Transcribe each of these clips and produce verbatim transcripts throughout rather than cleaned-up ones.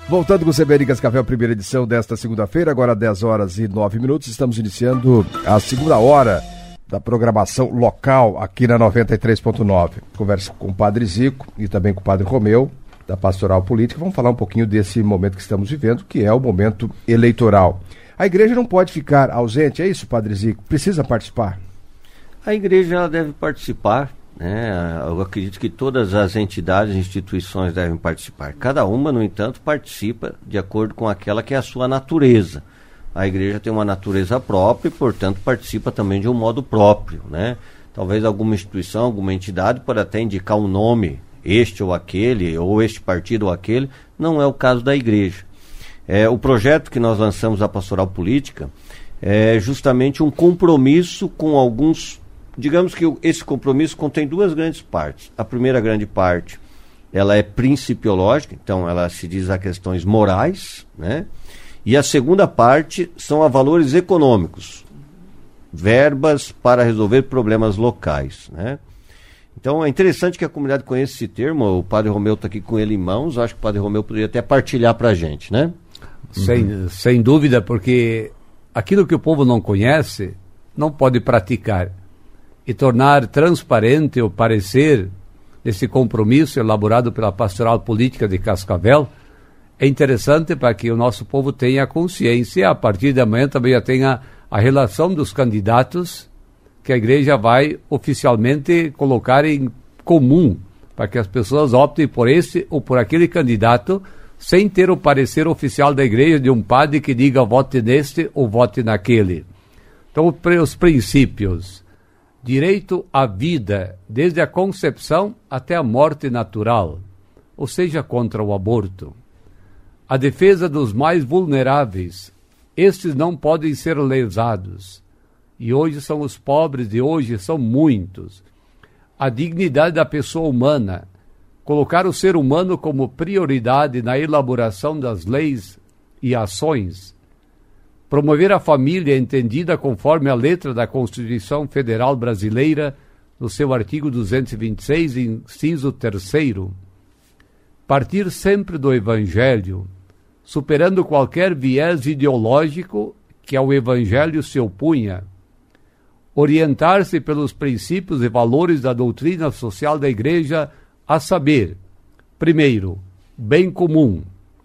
Voltando com o C B N Cascavel, primeira edição desta segunda-feira, agora dez horas e nove minutos, estamos iniciando a segunda hora da programação local aqui na noventa e três ponto nove. Converso com o Padre Zico e também com o Padre Romeu, da Pastoral Política. Vamos falar um pouquinho desse momento que estamos vivendo, que é o momento eleitoral. A igreja não pode ficar ausente, é isso, Padre Zico? Precisa participar? A igreja ela deve participar, né? Eu acredito que todas as entidades e instituições devem participar. Cada uma, no entanto, participa de acordo com aquela que é a sua natureza. A igreja tem uma natureza própria e, portanto, participa também de um modo próprio, né? Talvez alguma instituição, alguma entidade pode até indicar um nome, este ou aquele, ou este partido ou aquele. Não é o caso da igreja. É, o projeto que nós lançamos, a Pastoral Política, é justamente um compromisso com alguns... Digamos que esse compromisso contém duas grandes partes. A primeira grande parte, ela é principiológica, então ela se diz a questões morais, né? E a segunda parte são a valores econômicos, verbas para resolver problemas locais, né? Então é interessante que a comunidade conheça esse termo. O Padre Romeu está aqui com ele em mãos, acho que o Padre Romeu poderia até partilhar para a gente, né? Sem, uhum. sem dúvida, porque aquilo que o povo não conhece, não pode praticar. E tornar transparente o parecer desse compromisso elaborado pela Pastoral Política de Cascavel é interessante para que o nosso povo tenha consciência. A partir de amanhã também já tenha a relação dos candidatos que a igreja vai oficialmente colocar em comum, para que as pessoas optem por esse ou por aquele candidato, sem ter o parecer oficial da igreja de um padre que diga vote neste ou vote naquele. Então, os princípios: direito à vida, desde a concepção até a morte natural, ou seja, contra o aborto. A defesa dos mais vulneráveis, estes não podem ser lesados. E hoje são os pobres, de hoje são muitos. A dignidade da pessoa humana, colocar o ser humano como prioridade na elaboração das leis e ações. Promover a família entendida conforme a letra da Constituição Federal Brasileira, no seu artigo duzentos e vinte e seis, inciso terceiro. Partir sempre do Evangelho, superando qualquer viés ideológico que ao Evangelho se opunha. Orientar-se pelos princípios e valores da doutrina social da Igreja, a saber, primeiro, bem comum.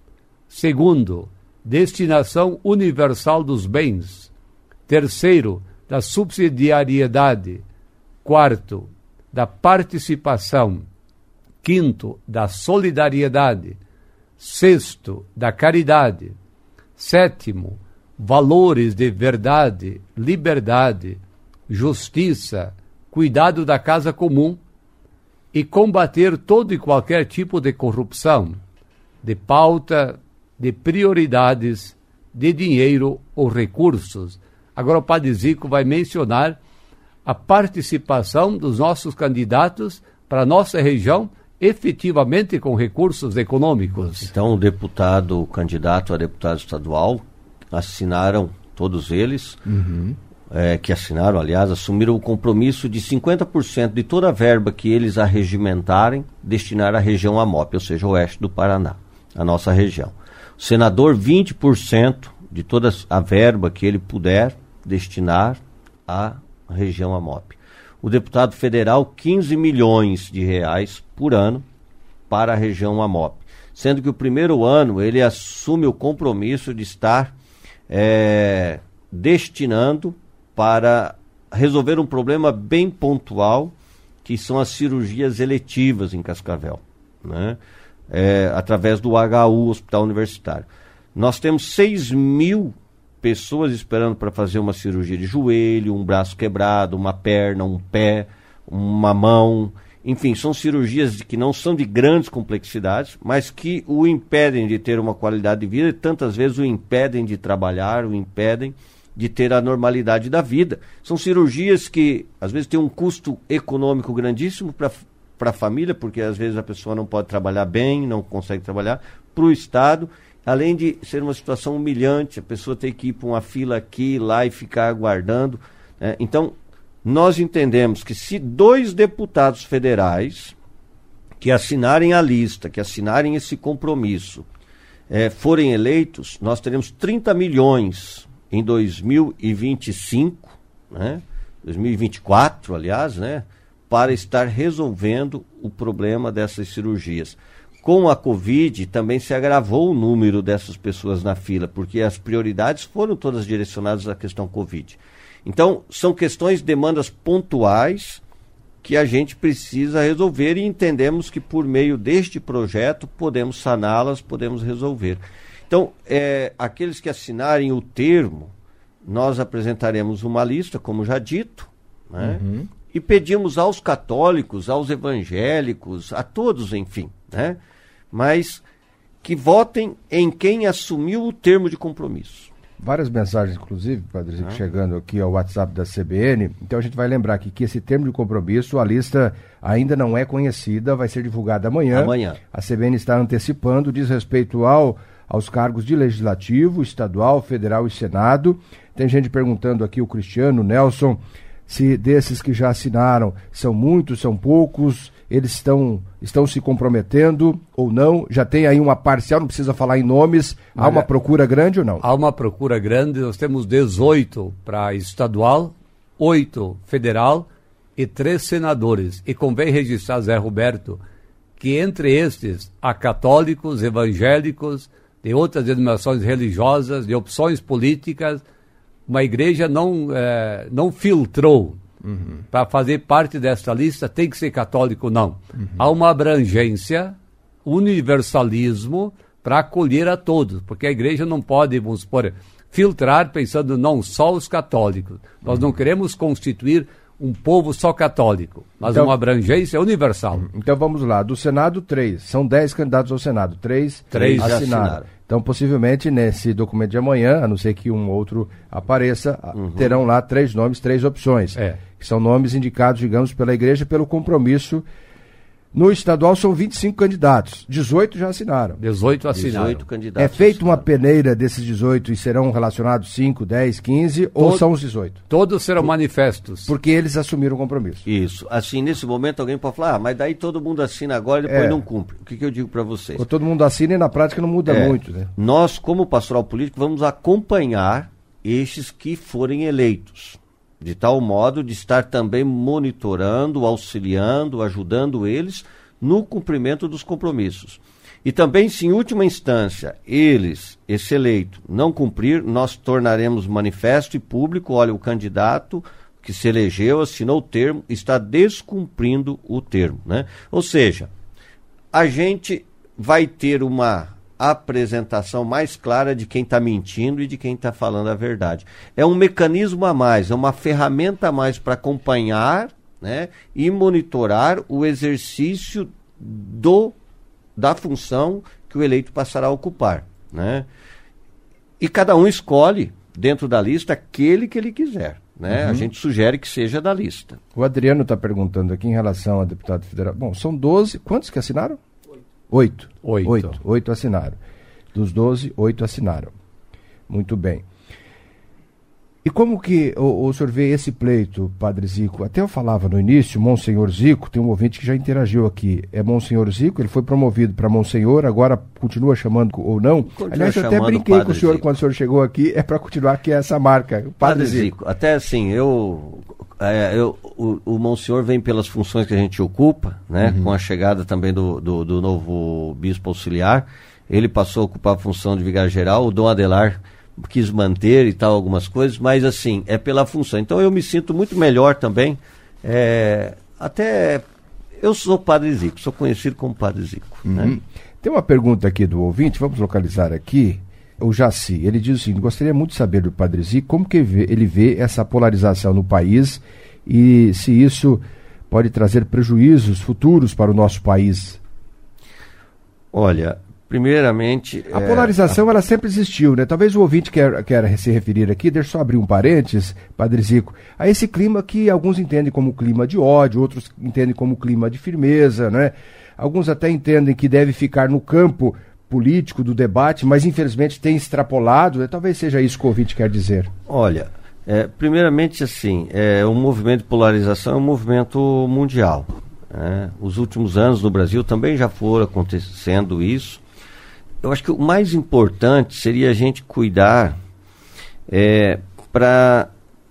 Segundo, destinação universal dos bens. Terceiro, da subsidiariedade. Quarto, da participação. Quinto, da solidariedade. Sexto, da caridade. Sétimo, valores de verdade, liberdade, justiça, cuidado da casa comum e combater todo e qualquer tipo de corrupção, de pauta, de prioridades, de dinheiro ou recursos. Agora o Padre Zico vai mencionar a participação dos nossos candidatos para a nossa região, efetivamente com recursos econômicos. Então o deputado, o candidato a deputado estadual, assinaram, todos eles, uhum. é, que assinaram, aliás, assumiram o compromisso de cinquenta por cento de toda a verba que eles arregimentarem, destinar à região AMOP, ou seja, oeste do Paraná, a nossa região. O senador, vinte por cento de toda a verba que ele puder destinar à região AMOP. O deputado federal, quinze milhões de reais por ano para a região AMOP. Sendo que o primeiro ano ele assume o compromisso de estar é, destinando para resolver um problema bem pontual, que são as cirurgias eletivas em Cascavel, né? É, através do H U, Hospital Universitário. Nós temos seis mil pessoas esperando para fazer uma cirurgia de joelho, um braço quebrado, uma perna, um pé, uma mão. Enfim, são cirurgias que não são de grandes complexidades, mas que o impedem de ter uma qualidade de vida e tantas vezes o impedem de trabalhar, o impedem de ter a normalidade da vida. São cirurgias que, às vezes, têm um custo econômico grandíssimo para para a família, porque às vezes a pessoa não pode trabalhar bem, não consegue trabalhar, para o Estado, além de ser uma situação humilhante, a pessoa tem que ir para uma fila aqui, lá e ficar aguardando, né? Então, nós entendemos que se dois deputados federais que assinarem a lista, que assinarem esse compromisso, é, forem eleitos, nós teremos trinta milhões em dois mil e vinte e cinco, né? dois mil e vinte e quatro, aliás, né? Para estar resolvendo o problema dessas cirurgias. Com a Covid também se agravou o número dessas pessoas na fila, porque as prioridades foram todas direcionadas à questão Covid. Então, são questões, demandas pontuais que a gente precisa resolver e entendemos que por meio deste projeto podemos saná-las, podemos resolver. Então, é, aqueles que assinarem o termo, nós apresentaremos uma lista, como já dito, né? Uhum. E pedimos aos católicos, aos evangélicos, a todos, enfim, né? Mas que votem em quem assumiu o termo de compromisso. Várias mensagens, inclusive, Padre Zico, ah. chegando aqui ao WhatsApp da C B N. Então a gente vai lembrar aqui que esse termo de compromisso, a lista ainda não é conhecida, vai ser divulgada amanhã. Amanhã. A C B N está antecipando, diz respeito ao, aos cargos de legislativo, estadual, federal e senado. Tem gente perguntando aqui, o Cristiano, Nelson, se desses que já assinaram são muitos, são poucos, eles estão, estão se comprometendo ou não? Já tem aí uma parcial, não precisa falar em nomes. Há uma procura grande ou não? Há uma procura grande, nós temos dezoito para estadual, oito federal e três senadores. E convém registrar, Zé Roberto, que entre estes há católicos, evangélicos, de outras denominações religiosas, de opções políticas. Uma igreja não, é, não filtrou. Uhum. Para fazer parte desta lista tem que ser católico, não. Uhum. Há uma abrangência, universalismo para acolher a todos, porque a igreja não pode, vamos supor, filtrar pensando não só os católicos. Nós uhum. não queremos constituir um povo só católico, mas então, uma abrangência universal. Então vamos lá, do Senado, três. São dez candidatos ao Senado, três, três assinaram. assinaram. Então possivelmente nesse documento de amanhã, a não ser que um outro apareça, uhum. terão lá três nomes, três opções. É. Que são nomes indicados, digamos, pela igreja pelo compromisso. No estadual são vinte e cinco candidatos, dezoito já assinaram. dezoito assinaram. dezoito candidatos. É feita uma peneira desses dezoito e serão relacionados cinco, dez, quinze Todo, ou são os dezoito? Todos serão Por, manifestos. Porque eles assumiram o compromisso. Isso. Assim, nesse momento alguém pode falar, ah, mas daí todo mundo assina agora e depois é. não cumpre. O que, que eu digo para vocês? Ou todo mundo assina e na prática não muda é. muito, né? Nós, como pastoral político, vamos acompanhar estes que forem eleitos. De tal modo de estar também monitorando, auxiliando, ajudando eles no cumprimento dos compromissos. E também, se em última instância, eles, esse eleito, não cumprir, nós tornaremos manifesto e público, olha, o candidato que se elegeu, assinou o termo, está descumprindo o termo, né? Ou seja, a gente vai ter uma apresentação mais clara de quem está mentindo e de quem está falando a verdade. É um mecanismo a mais, é uma ferramenta a mais para acompanhar, né, e monitorar o exercício do, da função que o eleito passará a ocupar, né? E cada um escolhe, dentro da lista, aquele que ele quiser. Né? Uhum. A gente sugere que seja da lista. O Adriano está perguntando aqui em relação a deputado federal. Bom, são doze. Quantos que assinaram? Oito. Oito. Oito. Oito assinaram. Dos doze, oito assinaram. Muito bem. E como que o, o senhor vê esse pleito, Padre Zico? Até eu falava no início, Monsenhor Zico, tem um ouvinte que já interagiu aqui. É Monsenhor Zico, ele foi promovido para Monsenhor, agora continua chamando ou não? Continua. Aliás, eu até brinquei com o senhor Zico. Quando o senhor chegou aqui, é para continuar aqui essa marca. Padre, Padre Zico. Zico. Até assim, eu, é, eu, o, o Monsenhor vem pelas funções que a gente ocupa, né? Uhum. Com a chegada também do, do, do novo bispo auxiliar. Ele passou a ocupar a função de vigário-geral, o Dom Adelar quis manter e tal, algumas coisas, mas assim, é pela função. Então eu me sinto muito melhor também, é, até, eu sou Padre Zico, sou conhecido como Padre Zico. Uhum. Né? Tem uma pergunta aqui do ouvinte, vamos localizar aqui, o Jaci, ele diz o seguinte, gostaria muito de saber do Padre Zico, como que ele vê essa polarização no país e se isso pode trazer prejuízos futuros para o nosso país. Olha, primeiramente... A polarização, é, a... ela sempre existiu, né? Talvez o ouvinte quer, quer se referir aqui, deixa eu só abrir um parênteses, Padre Zico, a esse clima que alguns entendem como clima de ódio, outros entendem como clima de firmeza, né? Alguns até entendem que deve ficar no campo político do debate, mas infelizmente tem extrapolado, né? Talvez seja isso que o ouvinte quer dizer. Olha, é, primeiramente assim, é, o movimento de polarização é um movimento mundial. Né? Os últimos anos no Brasil também já foram acontecendo isso. eu acho que o mais importante seria a gente cuidar é, para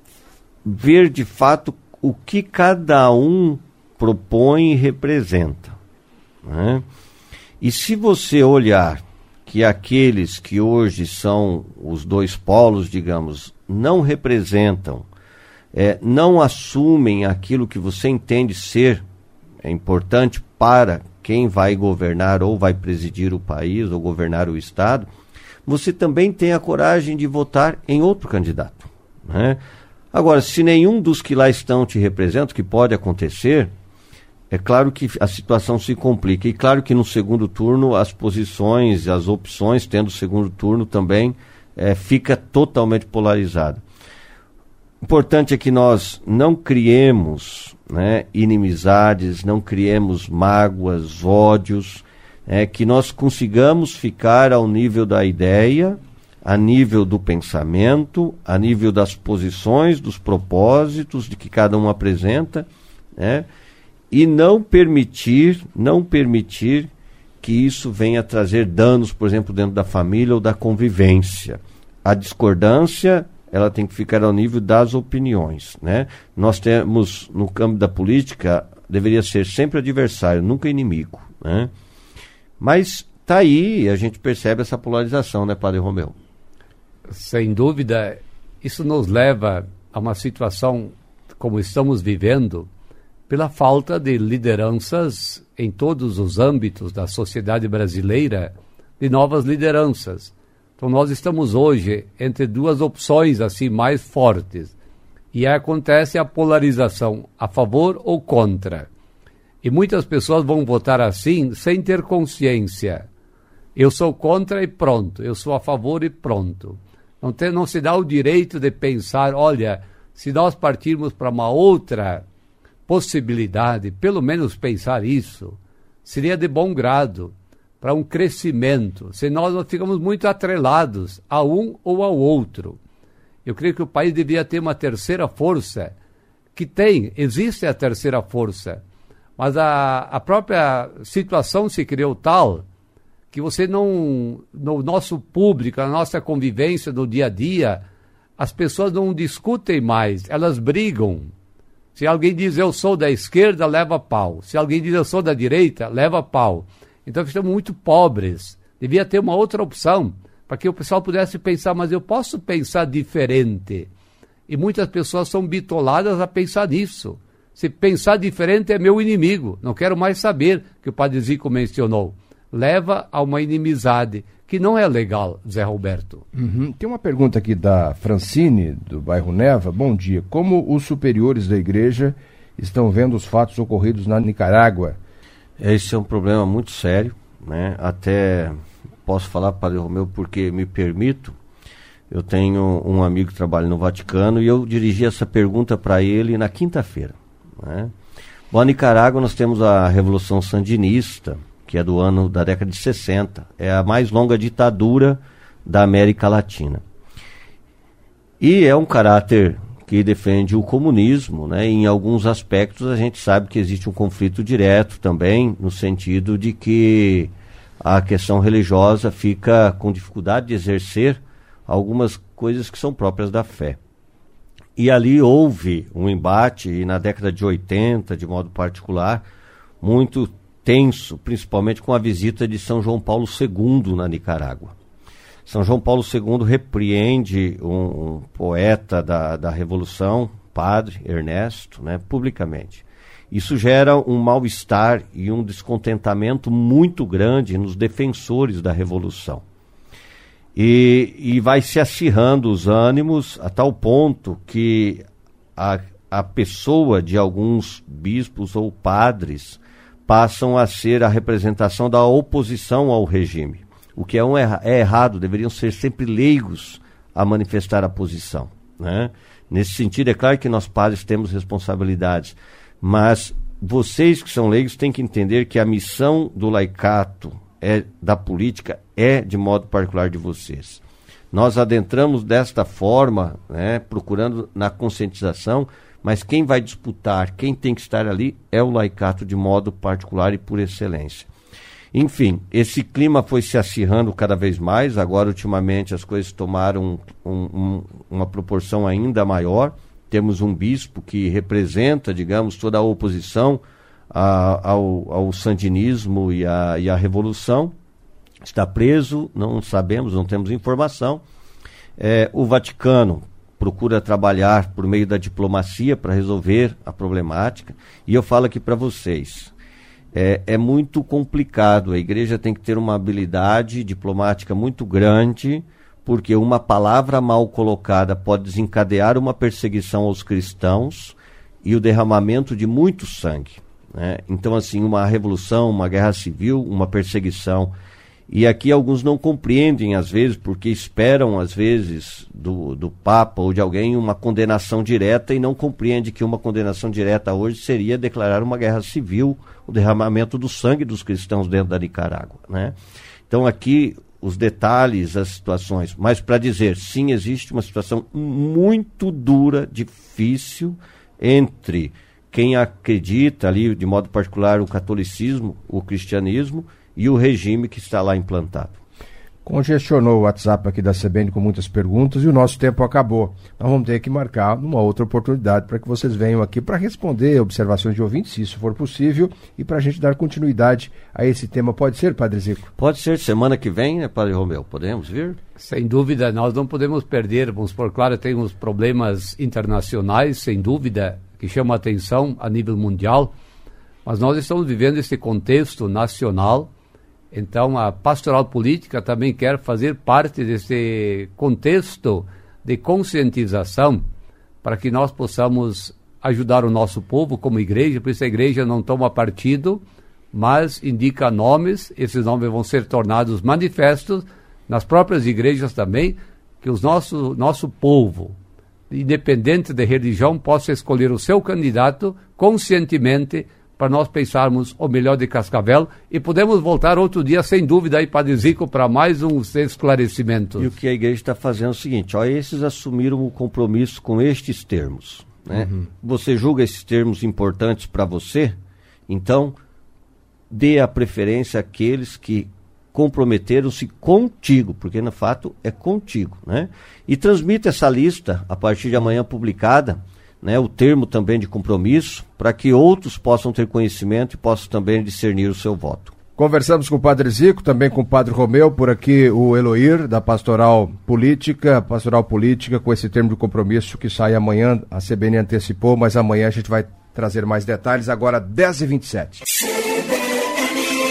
ver de fato o que cada um propõe e representa, né? E se você olhar que aqueles que hoje são os dois polos, digamos, não representam, é, não assumem aquilo que você entende ser é importante para quem vai governar ou vai presidir o país ou governar o Estado, você também tem a coragem de votar em outro candidato, né? Agora, se nenhum dos que lá estão te representa, o que pode acontecer, é claro que a situação se complica. E claro que no segundo turno as posições, as opções, tendo o segundo turno também, é, fica totalmente polarizada. O importante é que nós não criemos, né, inimizades, não criemos mágoas, ódios, é, que nós consigamos ficar ao nível da ideia, a nível do pensamento, a nível das posições, dos propósitos de que cada um apresenta, né, e não permitir, não permitir que isso venha trazer danos, por exemplo, dentro da família ou da convivência. A discordância, ela tem que ficar ao nível das opiniões, né? Nós temos, no campo da política, deveria ser sempre adversário, nunca inimigo, né? Mas está aí, a gente percebe essa polarização, né, Padre Romeu? Sem dúvida, isso nos leva a uma situação como estamos vivendo, pela falta de lideranças em todos os âmbitos da sociedade brasileira, de novas lideranças. Então nós estamos hoje entre duas opções assim mais fortes. E aí acontece a polarização, a favor ou contra. E muitas pessoas vão votar assim sem ter consciência. Eu sou contra e pronto, eu sou a favor e pronto. Não, tem, não se dá o direito de pensar, olha, se nós partirmos para uma outra possibilidade, pelo menos pensar isso, seria de bom grado, para um crescimento, se nós não ficamos muito atrelados a um ou ao outro. Eu creio que o país deveria ter uma terceira força, que tem, existe a terceira força, mas a, a própria situação se criou tal, que você não, no nosso público, na nossa convivência do dia a dia, as pessoas não discutem mais, elas brigam. Se alguém diz eu sou da esquerda, leva pau. Se alguém diz eu sou da direita, leva pau. Então estamos muito pobres. Devia ter uma outra opção, para que o pessoal pudesse pensar, mas eu posso pensar diferente. E muitas pessoas são bitoladas a pensar nisso. Se pensar diferente é meu inimigo, não quero mais saber, que o Padre Zico mencionou. Leva a uma inimizade, que não é legal, Zé Roberto. Uhum. Tem uma pergunta aqui da Francine, do bairro Neva. Bom dia. Como os superiores da igreja estão vendo os fatos ocorridos na Nicarágua? Esse é um problema muito sério, né? Até posso falar, Padre Romeu, porque me permito. Eu tenho um amigo que trabalha no Vaticano e eu dirigi essa pergunta para ele na quinta-feira, né? Bom, na Nicarágua nós temos a Revolução Sandinista, que é do ano da década de sessenta. É a mais longa ditadura da América Latina. E é um caráter que defende o comunismo, né? E em alguns aspectos a gente sabe que existe um conflito direto também, no sentido de que a questão religiosa fica com dificuldade de exercer algumas coisas que são próprias da fé. E ali houve um embate, e na década de oitenta, de modo particular, muito tenso, principalmente com a visita de São João Paulo segundo na Nicarágua. São João Paulo segundo repreende um, um poeta da, da Revolução, padre Ernesto, né, publicamente. Isso gera um mal-estar e um descontentamento muito grande nos defensores da Revolução. E, e vai se acirrando os ânimos a tal ponto que a, a pessoa de alguns bispos ou padres passam a ser a representação da oposição ao regime. O que é, um erra, é errado, deveriam ser sempre leigos a manifestar a posição, né? Nesse sentido, é claro que nós padres temos responsabilidades, mas vocês que são leigos têm que entender que a missão do laicato, é, da política, é de modo particular de vocês. Nós adentramos desta forma, né, procurando na conscientização, mas quem vai disputar, quem tem que estar ali, é o laicato de modo particular e por excelência. Enfim, esse clima foi se acirrando cada vez mais. Agora, ultimamente, as coisas tomaram um, um, uma proporção ainda maior. Temos um bispo que representa, digamos, toda a oposição a, ao, ao sandinismo e à e a revolução. Está preso, não sabemos, não temos informação. É, o Vaticano procura trabalhar por meio da diplomacia para resolver a problemática. E eu falo aqui para vocês... É, é muito complicado, a igreja tem que ter uma habilidade diplomática muito grande, porque uma palavra mal colocada pode desencadear uma perseguição aos cristãos e o derramamento de muito sangue, né? Então, assim, uma revolução, uma guerra civil, uma perseguição. E aqui alguns não compreendem, às vezes, porque esperam, às vezes, do, do Papa ou de alguém uma condenação direta e não compreende que uma condenação direta hoje seria declarar uma guerra civil, o derramamento do sangue dos cristãos dentro da Nicarágua, né? Então aqui os detalhes, as situações, mas para dizer, sim, existe uma situação muito dura, difícil, entre quem acredita ali, de modo particular, o catolicismo, o cristianismo, e o regime que está lá implantado. Congestionou o WhatsApp aqui da C B N com muitas perguntas e o nosso tempo acabou. Nós vamos ter que marcar uma outra oportunidade para que vocês venham aqui para responder observações de ouvintes, se isso for possível, e para a gente dar continuidade a esse tema. Pode ser, Padre Zico? Pode ser, semana que vem, né, Padre Romeu? Podemos vir? Sem dúvida, nós não podemos perder. Vamos por claro, tem uns problemas internacionais, sem dúvida, que chamam a atenção a nível mundial, mas nós estamos vivendo esse contexto nacional. Então, a pastoral política também quer fazer parte desse contexto de conscientização para que nós possamos ajudar o nosso povo como igreja. Por isso a igreja não toma partido, mas indica nomes. Esses nomes vão ser tornados manifestos nas próprias igrejas também, que o nosso, nosso povo, independente de religião, possa escolher o seu candidato conscientemente, para nós pensarmos o melhor de Cascavel, e podemos voltar outro dia, sem dúvida, aí, Padre Zico, para mais uns esclarecimentos. E o que a igreja está fazendo é o seguinte, ó, esses assumiram o compromisso com estes termos, né? Uhum. Você julga esses termos importantes para você? Então, dê a preferência àqueles que comprometeram-se contigo, porque no fato é contigo, né? E transmita essa lista, a partir de amanhã publicada, né, o termo também de compromisso, para que outros possam ter conhecimento e possam também discernir o seu voto. Conversamos com o Padre Zico, também com o Padre Romeu, por aqui o Eloir, da Pastoral Política, Pastoral Política, com esse termo de compromisso que sai amanhã, a C B N antecipou, mas amanhã a gente vai trazer mais detalhes, agora dez e vinte e sete.